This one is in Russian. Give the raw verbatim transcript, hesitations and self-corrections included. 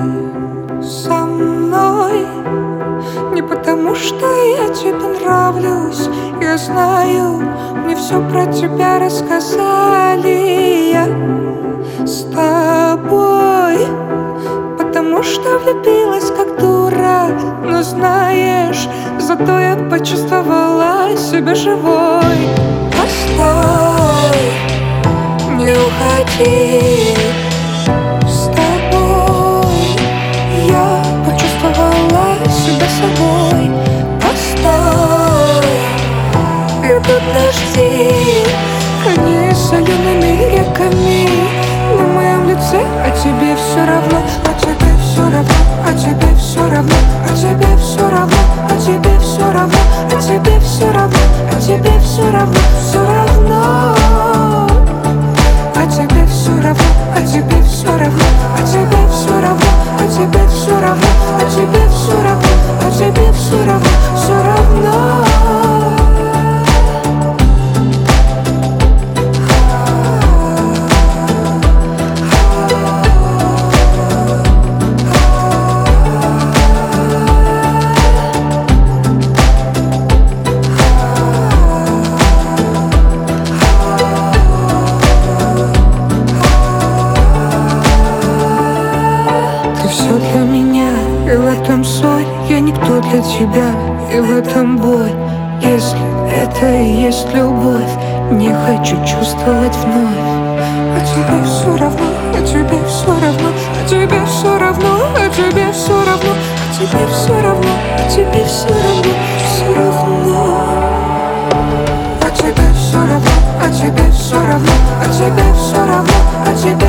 со мной не потому, что я тебе нравлюсь. Я знаю, мне все про тебя рассказали. Я с тобой потому что влюбилась как дура. Но знаешь, зато я почувствовала себя живой. Постой, не уходи. С тобой я почувствовала себя собой. Постой, идут дожди, они солеными реками на моем лице, а тебе все равно, а тебе все равно, а тебе все равно, а тебе все равно, а тебе все равно, а тебе все равно, а тебе все равно, все равно. А тебе все равно, а тебе все равно, а тебе все равно, а тебе все равно, а тебе все равно, а тебе все равно, все равно. Все для меня, и в этом соль. Я никто для тебя, и в этом боль. Если это и есть любовь, не хочу чувствовать вновь. А тебе все равно, а тебе все равно, а тебе все равно, а тебе все равно, а тебе все равно, а тебе все равно, все равно. А тебе все равно, а тебе все равно, а тебе все равно, а тебе